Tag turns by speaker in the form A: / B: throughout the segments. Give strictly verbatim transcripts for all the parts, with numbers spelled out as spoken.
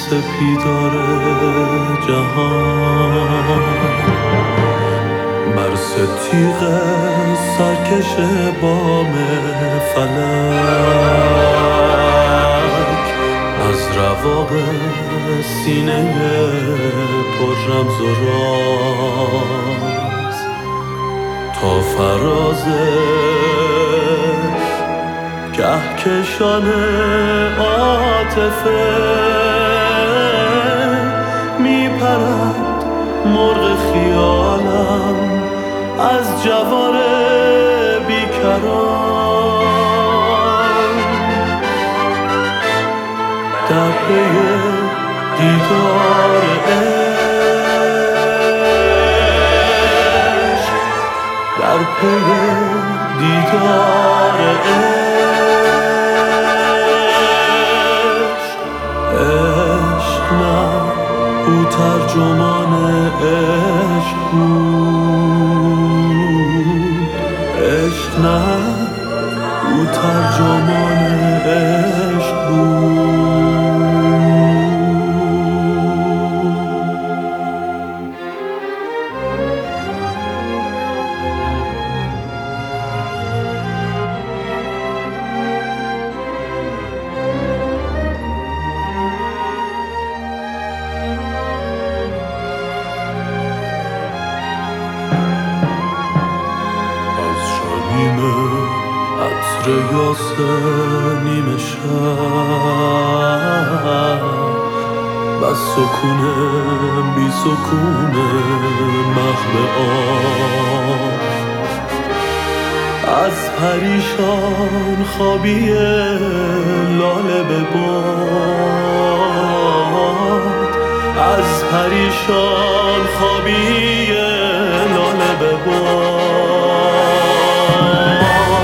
A: سپیدار جهان بر ستیغ سرکش بام فلک از رواق سینه پر رمز و راز تا فراز کهکشان عاطفه می پرد مرغ خیالم از جوار بیکران در پی دیدار عشق در پی دیدار عشق عشق نه او ترجمان عشق بود عشق نه او ترجمان عشق بود عطر یاسه نیمه شب و سکون بی سکون محو آب از پریشان خوابی لاله به باد از پریشان خوابی لاله به باد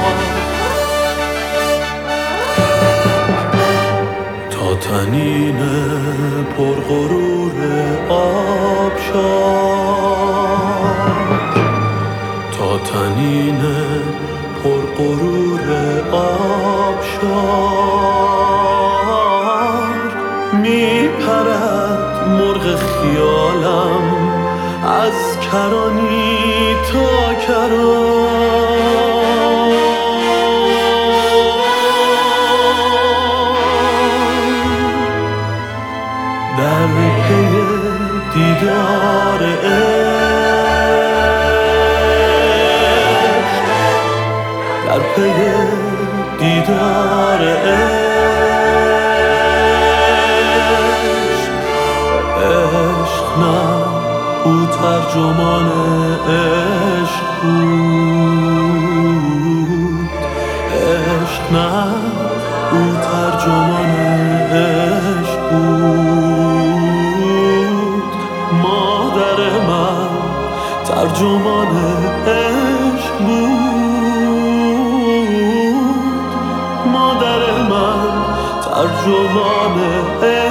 A: تنین پرغرور آبشار تا تنین پرغرور آبشار می پرد مرغ خیالم از کرانی تا کران در پی دیدار عشق در پی دیدار عشق عشق نه او ترجمان عشق بود عشق نه او ترجمان عشق بود مادر من ترجمان عشق بود مادر من ترجمان عشق